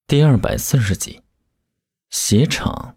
第240集，鞋厂。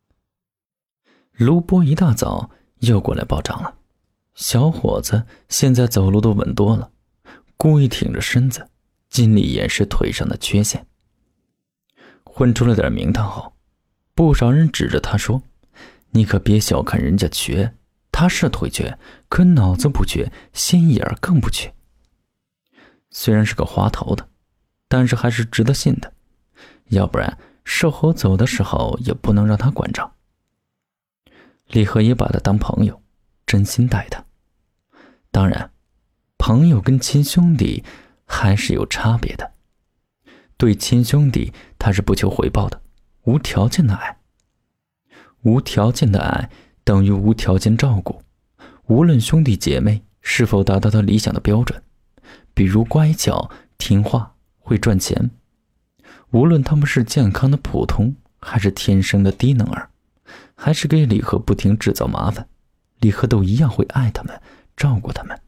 卢波一大早又过来报账了，小伙子现在走路都稳多了，故意挺着身子，尽力掩饰腿上的缺陷。混出了点名堂后，不少人指着他说：“你可别小看人家瘸，他是腿瘸，可脑子不瘸，心眼更不瘸。”虽然是个滑头的，但是还是值得信的。要不然瘦猴走的时候也不能让他管着。李贺也把他当朋友，真心待他。当然，朋友跟亲兄弟还是有差别的。对亲兄弟他是不求回报的，无条件的爱。无条件的爱等于无条件照顾，无论兄弟姐妹是否达到他理想的标准，比如乖巧、听话、会赚钱，无论他们是健康的普通，还是天生的低能儿，还是给李贺不停制造麻烦，李贺都一样会爱他们，照顾他们。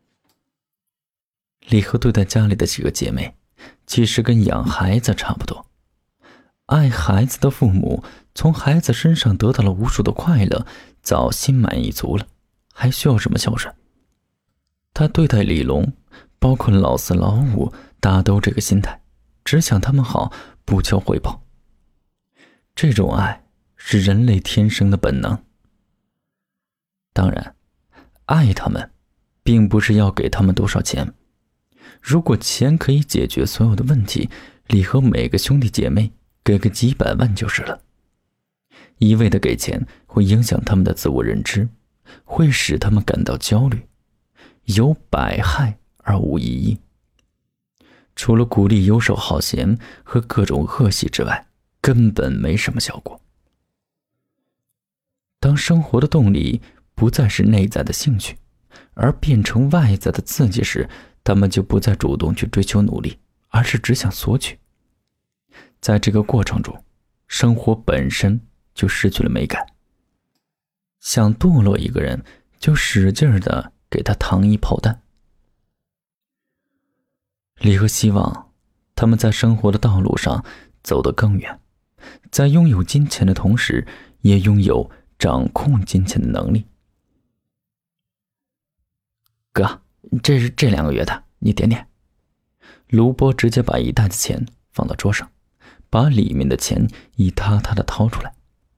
李贺对待家里的几个姐妹，其实跟养孩子差不多。爱孩子的父母从孩子身上得到了无数的快乐，早心满意足了，还需要什么孝顺？他对待李龙，包括老四老五，大都这个心态，只想他们好，不求回报。这种爱是人类天生的本能。当然，爱他们并不是要给他们多少钱。如果钱可以解决所有的问题，李和每个兄弟姐妹给个几百万就是了。一味的给钱会影响他们的自我认知，会使他们感到焦虑，有百害而无一益。除了鼓励游手好闲和各种恶习之外，根本没什么效果。当生活的动力不再是内在的兴趣，而变成外在的刺激时，他们就不再主动去追求努力，而是只想索取。在这个过程中，生活本身就失去了美感。想堕落一个人，就使劲的给他糖衣炮弹。李和希望他们在生活的道路上走得更远，在拥有金钱的同时，也拥有掌控金钱的能力。哥，这是这2个月的，你点点。卢波直接把一袋子钱放到桌上，把里面的钱一沓沓的掏出来。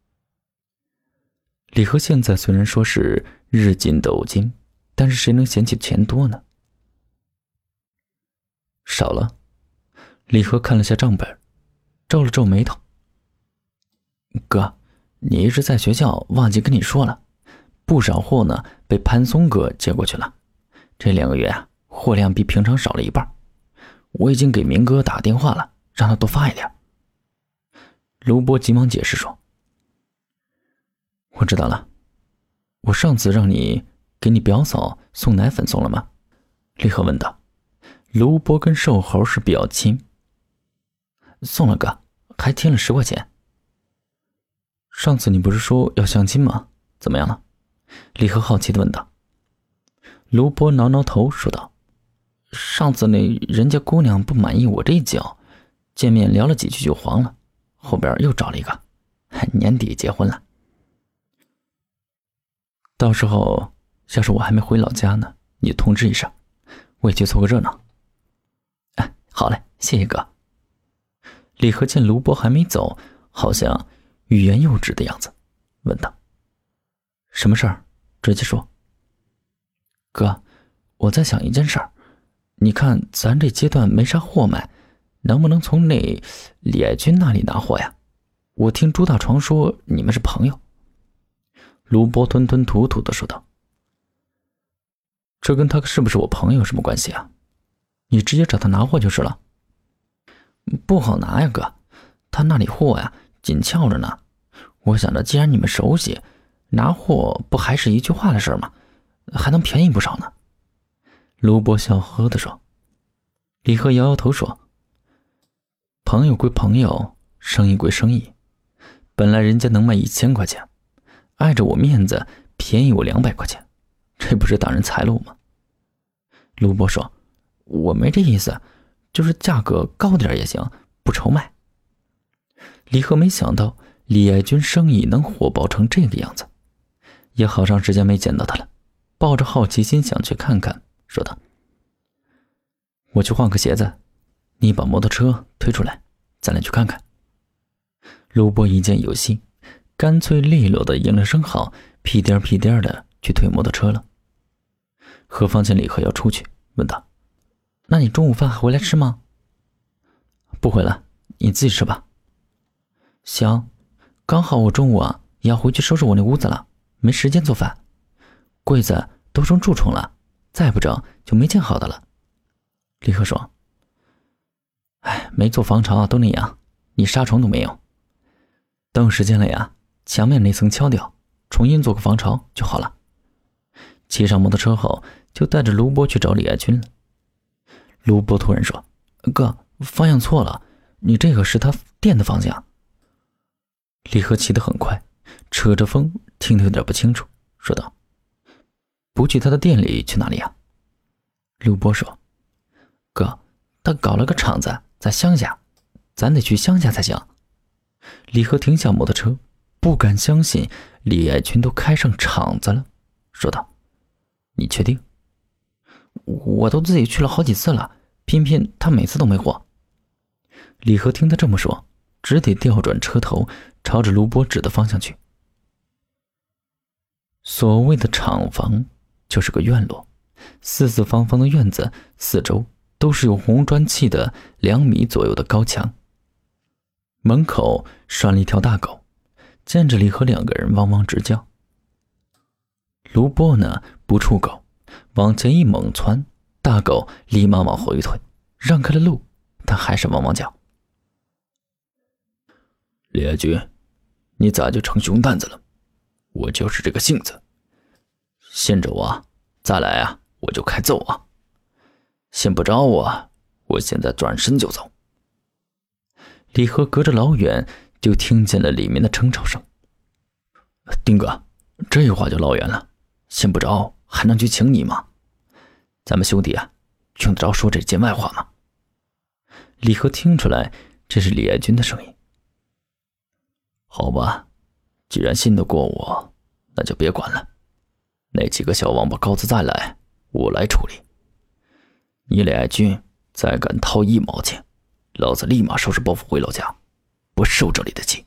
李和现在虽然说是日进斗金，但是谁能嫌弃钱多呢？少了。李和看了下账本，皱了皱眉头。哥，你一直在学校，忘记跟你说了，不少货呢被潘松哥接过去了。这2个月啊，货量比平常少了一半。我已经给明哥打电话了，让他多发一点。卢波急忙解释说：“我知道了，我上次让你给你表嫂送奶粉送了吗？”李和问道。卢波跟瘦猴是比较亲。送了哥，还添了10块钱。上次你不是说要相亲吗？怎么样了？李和好奇地问道。卢波挠挠头说道：“上次那人家姑娘不满意我这一脚，见面聊了几句就黄了，后边又找了一个，年底结婚了。到时候要是我还没回老家呢，你通知一声，我也去凑个热闹。”好嘞，谢谢哥。李和见卢波还没走，好像欲言又止的样子，问道：“什么事儿？直接说。”哥，我在想一件事儿，你看咱这阶段没啥货卖，能不能从那李爱军那里拿货呀？我听朱大床说你们是朋友。卢波吞吞吐吐的说道：“这跟他是不是我朋友有什么关系啊？你直接找他拿货就是了。”不好拿呀哥，他那里货呀紧俏着呢。我想着既然你们熟悉，拿货不还是一句话的事吗？还能便宜不少呢。卢波笑呵呵地说。李贺摇摇头说：“朋友归朋友，生意归生意，本来人家能卖1000块钱，碍着我面子便宜我200块钱，这不是挡人财路吗？”卢波说：“我没这意思，就是价格高点也行，不愁卖。” 李贺没想到李爱军生意能火爆成这个样子，也好长时间没见到他了，抱着好奇心想去看看，说道：“我去换个鞋子，你把摩托车推出来，咱俩去看看。”卢波一见有戏，干脆利落的应了声好，屁颠屁颠的去推摩托车了。何方见李贺要出去，问道：“那你中午饭还回来吃吗？”“不回了，你自己吃吧。”“行，刚好我中午也要回去收拾我那屋子了，没时间做饭，柜子都成蛀虫了，再不整就没见好的了。”李贺说：“哎，没做防潮都那样，你杀虫都没有。等有时间了呀，墙面那层敲掉，重新做个防潮就好了。”骑上摩托车后，就带着卢波去找李爱军了。卢波突然说：“哥，方向错了，你这个是他店的方向。”李贺骑得很快，扯着风，听得有点不清楚，说道：“不去他的店里去哪里呀？”卢波说：“哥，他搞了个厂子在乡下，咱得去乡下才行。”李贺停下摩托车，不敢相信李爱军都开上厂子了，说道：“你确定？我都自己去了好几次了，偏偏他每次都没货。”李贺听他这么说，只得调转车头，朝着卢波指的方向去。所谓的厂房就是个院落，四四方方的院子，四周都是有红砖砌的2米左右的高墙。门口拴了一条大狗，见着李和2个人汪汪直叫。卢波呢，不触狗，往前一猛窜，大狗立马往后一退，让开了路，但还是汪汪叫。“李爱军，你咋就成熊蛋子了？我就是这个性子，现着我再来我就开揍信不着我现在转身就走。”李和隔着老远就听见了里面的争吵声。“丁哥，这话就老远了，信不着还能去请你吗？咱们兄弟用得着说这见外话吗？”李和听出来这是李爱军的声音。“好吧，既然信得过我，那就别管了。那几个小王八羔子再来，我来处理。你李爱军再敢掏1毛钱，老子立马收拾包袱回老家，不受这里的气。”“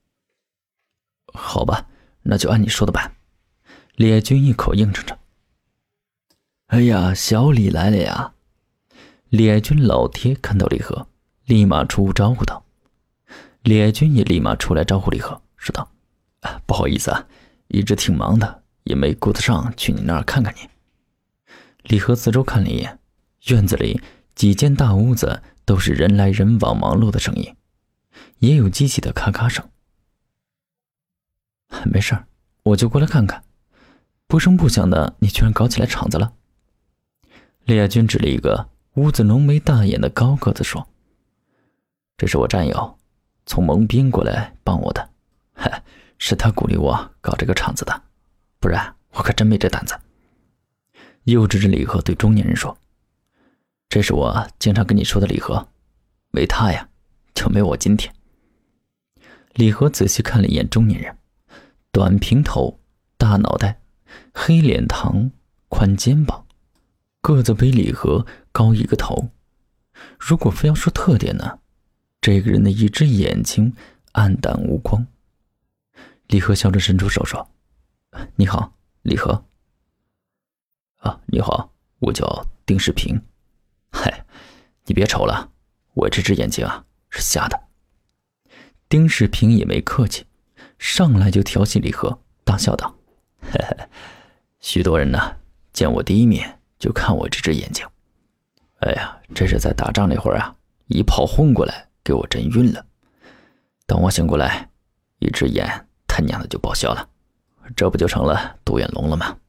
好吧，那就按你说的办。”李爱军一口应承着。“哎呀，小李来了呀！”李爱军老爹看到李和，立马出屋招呼道。李爱军也立马出来招呼李和，说道：“不好意思一直挺忙的，也没顾得上去你那儿看看你。”李和四周看了一眼，院子里几间大屋子都是人来人往忙碌的声音，也有机器的咔咔声。“没事儿，我就过来看看，不声不响的你居然搞起来场子了。”李爱军指了一个屋子浓眉大眼的高个子说：“这是我战友从蒙宾过来帮我的，是他鼓励我搞这个场子的，不然我可真没这胆子。”又指着李和对中年人说：“这是我经常跟你说的李和，没他就没我今天。”李和仔细看了一眼中年人，短平头，大脑袋，黑脸膛，宽肩膀，个子比李和高1个头。如果非要说特点呢，这个人的一只眼睛暗淡无光。李和笑着伸出手说：“你好，李和。”“你好，我叫丁世平。”“嗨，你别瞅了，我这只眼睛是瞎的。”丁世平也没客气，上来就调戏李和，大笑道：“许多人呢，见我第一面就看我这只眼睛。哎呀，这是在打仗那会儿一炮轰过来，给我震晕了。等我醒过来，一只眼他娘的就报销了，这不就成了独眼龙了吗？”